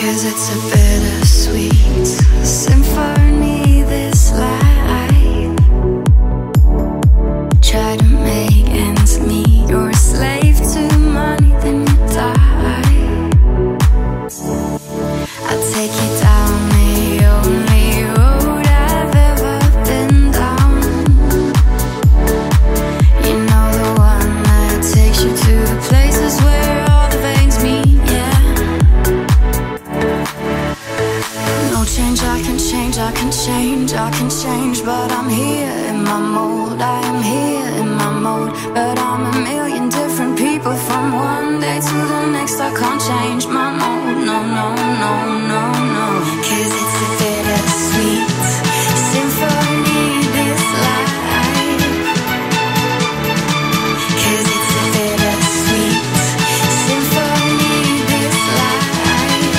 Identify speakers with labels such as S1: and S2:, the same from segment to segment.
S1: 'Cause it's a bittersweet symphony, this life. Try to make ends meet. You're a slave to money, then you die. I'll take you down the only road I've ever been down. You know, the one that takes you to the places where all the veins meet, yeah. No change, I can change, I can change, I can change, but I'm here in my mold. I am here in my mode, but I'm a million different people from one day to the next. I can't change my mode, no, no, no, no, no. 'Cause it's a bittersweet symphony, this life. 'Cause it's a bittersweet symphony, this life.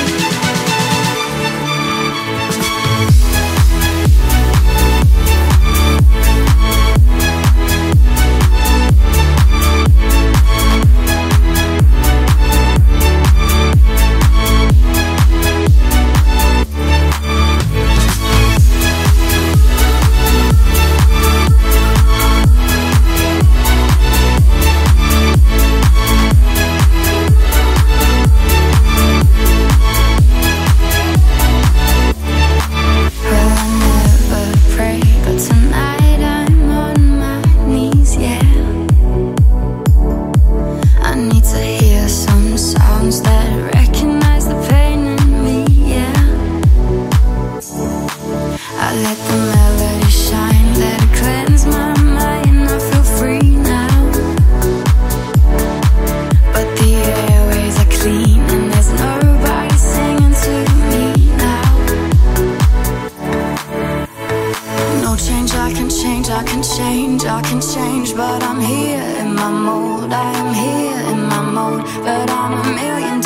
S1: Let the melody shine, let it cleanse my mind. I feel free now, but the airways are clean and there's nobody singing to me now. No change, I can change, I can change, I can change, but I'm here in my mold. I am here in my mode, but I'm a million